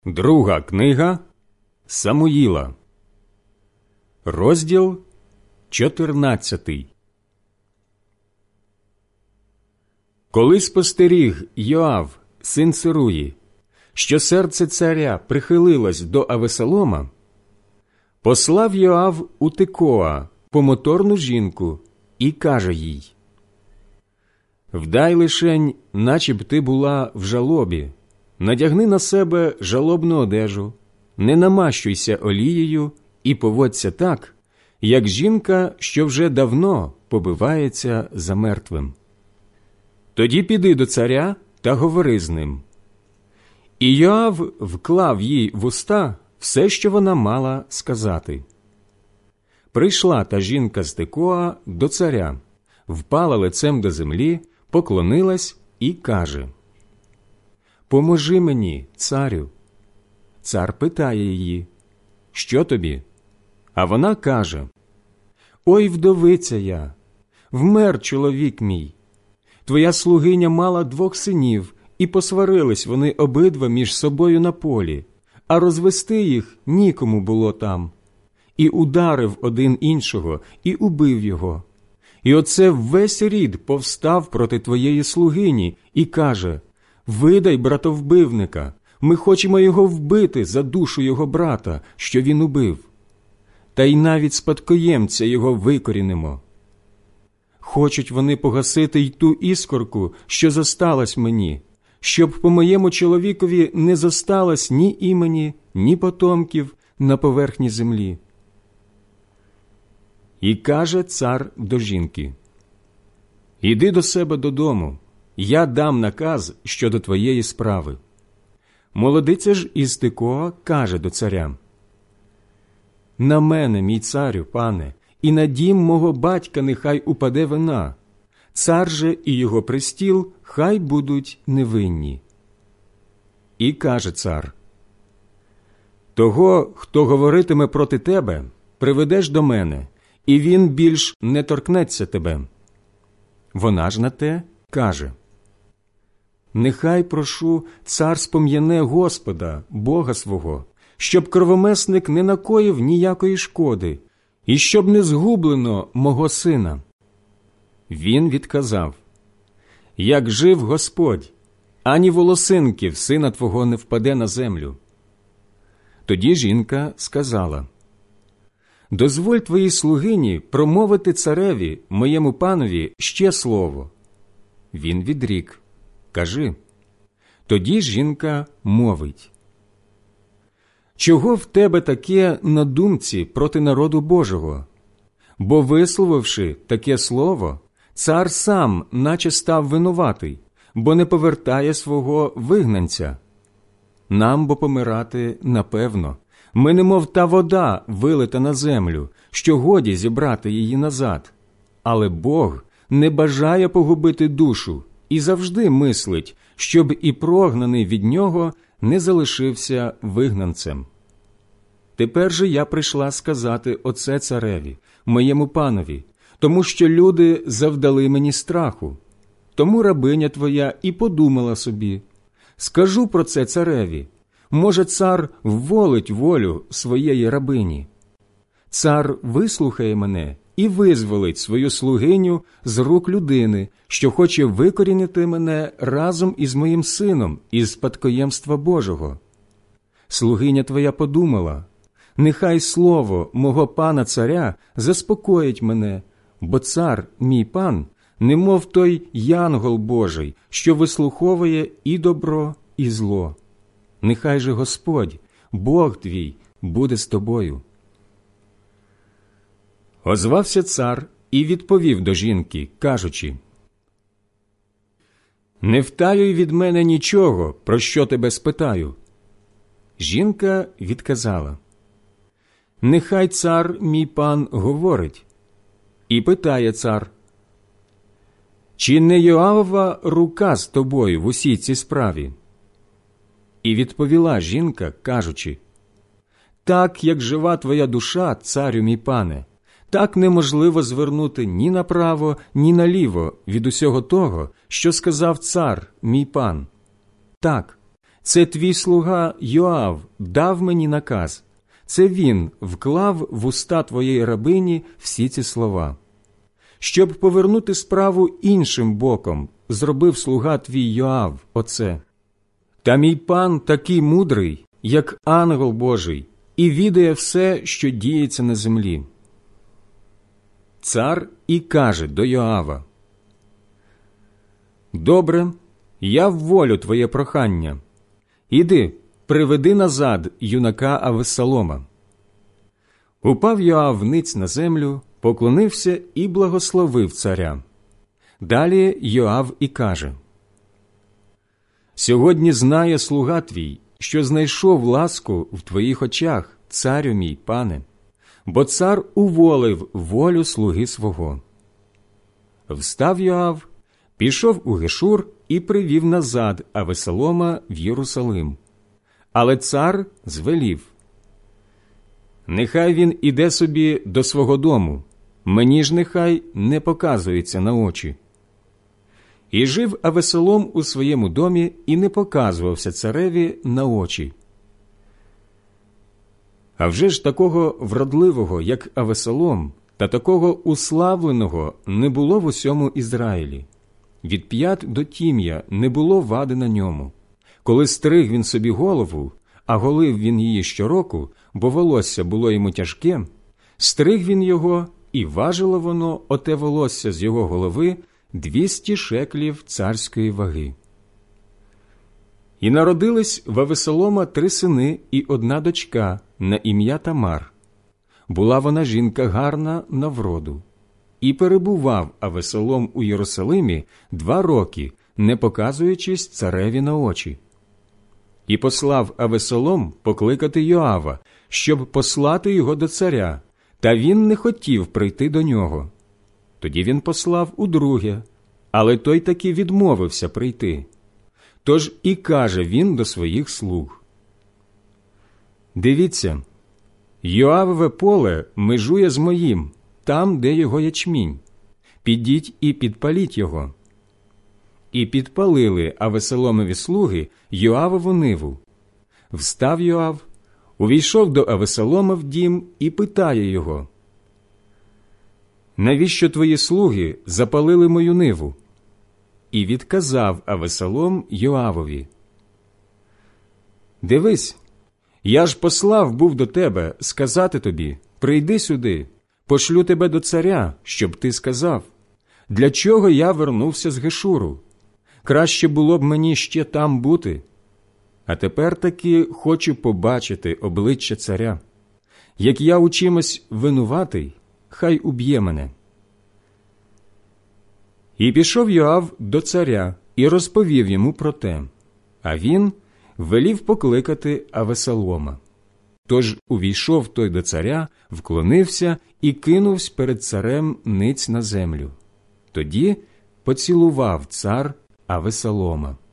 Друга книга Самуїла, розділ 14. Коли спостеріг Йоав, син Церуї, що серце царя прихилилось до Авесолома, послав Йоав у Текоа помоторну жінку і каже їй: «Вдай лишень, наче б ти була в жалобі, надягни на себе жалобну одежу, не намащуйся олією і поводься так, як жінка, що вже давно побивається за мертвим. Тоді піди до царя та говори з ним». І Йоав вклав їй в уста все, що вона мала сказати. Прийшла та жінка з Текоа до царя, впала лицем до землі, поклонилась і каже: «Поможи мені, царю». Цар питає її: «Що тобі?» А вона каже: «Ой, вдовиця я, вмер чоловік мій. Твоя слугиня мала 2 синів, і посварились вони обидва між собою на полі, а розвести їх нікому було там. І ударив один іншого, і убив його. І оце весь рід повстав проти твоєї слугині і каже: видай братовбивника, ми хочемо його вбити за душу його брата, що він убив. Та й навіть спадкоємця його викорінимо. Хочуть вони погасити й ту іскорку, що зосталась мені, щоб по моєму чоловікові не зосталось ні імені, ні потомків на поверхні землі». І каже цар до жінки: «Іди до себе додому, я дам наказ щодо твоєї справи». Молодиця ж із Текоа каже до царя: «На мене, мій царю, пане, і на дім мого батька нехай упаде вина, цар же і його престіл хай будуть невинні». І каже цар: «Того, хто говоритиме проти тебе, приведеш до мене, і він більш не торкнеться тебе». Вона ж на те каже: «Нехай, прошу, цар спом'яне Господа, Бога свого, щоб кровомесник не накоїв ніякої шкоди, і щоб не згублено мого сина». Він відказав: «Як жив Господь, ані волосинки в сина твого не впаде на землю». Тоді жінка сказала: «Дозволь твоїй слугині промовити цареві, моєму панові, ще слово». Він відрік: «Кажи». Тоді жінка мовить: «Чого в тебе таке на думці проти народу Божого? Бо, висловивши таке слово, цар сам наче став винуватий, бо не повертає свого вигнанця. Нам бо помирати напевно. Ми немов та вода, вилита на землю, що годі зібрати її назад. Але Бог не бажає погубити душу і завжди мислить, щоб і прогнаний від нього не залишився вигнанцем. Тепер же я прийшла сказати оце цареві, моєму панові, тому що люди завдали мені страху. Тому рабиня твоя і подумала собі: скажу про це цареві, може, цар вволить волю своєї рабині. Цар вислухає мене і визволить свою слугиню з рук людини, що хоче викорінити мене разом із моїм сином із спадкоємства Божого. Слугиня твоя подумала: нехай слово мого пана царя заспокоїть мене, бо цар, мій пан, немов той янгол Божий, що вислуховує і добро, і зло. Нехай же Господь, Бог твій, буде з тобою». Озвався цар і відповів до жінки, кажучи: «Не втаюй від мене нічого, про що тебе спитаю». Жінка відказала: «Нехай цар, мій пан, говорить». І питає цар: «Чи не Йоавова рука з тобою в усій цій справі?» І відповіла жінка, кажучи: «Так, як жива твоя душа, царю мій пане, так неможливо звернути ні направо, ні наліво від усього того, що сказав цар, мій пан. Так, Це твій слуга Йоав дав мені наказ. Це він вклав в уста твоєї рабині всі ці слова. Щоб повернути справу іншим боком, зробив слуга твій Йоав оце. Та мій пан такий мудрий, як ангел Божий, і відає все, що діється на землі. Цар і каже до Йоава: «Добре, я вволю твоє прохання. Іди, приведи назад юнака Авесалома». Упав Йоав ниць на землю, поклонився і благословив царя. Далі Йоав і каже: «Сьогодні знає слуга твій, що знайшов ласку в твоїх очах, царю мій, пане, бо цар уволив волю слуги свого». Встав Йоав, пішов у Гешур і привів назад Авесалома в Єрусалим. Але цар звелів: «Нехай він іде собі до свого дому, мені ж нехай не показується на очі». І жив Авесалом у своєму домі і не показувався цареві на очі. А вже ж такого вродливого, як Авесалом, та такого уславленого не було в усьому Ізраїлі. Від п'ят до тім'я не було вади на ньому. Коли стриг він собі голову, а голив він її щороку, бо волосся було йому тяжке, стриг він його, і важило воно, оте волосся з його голови, 200 шеклів царської ваги. І народились в Авесалома 3 сини і 1 дочка на ім'я Тамар. Була вона жінка гарна на вроду. І перебував Авесалом у Єрусалимі 2 роки, не показуючись цареві на очі. І послав Авесалом покликати Йоава, щоб послати його до царя, та він не хотів прийти до нього. Тоді він послав удруге, але той таки відмовився прийти. Тож і каже він до своїх слуг: «Дивіться, Йоавове поле межує з моїм, там, де його ячмінь. Підіть і підпаліть його». І підпалили Авесаломові слуги Йоавову ниву. Встав Йоав, увійшов до Авесалома в дім і питає його: «Навіщо твої слуги запалили мою ниву?» І відказав Авесалом Йоавові: «Дивись, я ж послав був до тебе сказати тобі: прийди сюди, пошлю тебе до царя, щоб ти сказав, для чого я вернувся з Гешуру? Краще було б мені ще там бути. А тепер таки хочу побачити обличчя царя. Як я у чимось винуватий, хай уб'є мене». І пішов Йоав до царя і розповів йому про те, а він велів покликати Авесалома. Тож увійшов той до царя, вклонився і кинувся перед царем ниць на землю. Тоді поцілував цар Авесалома.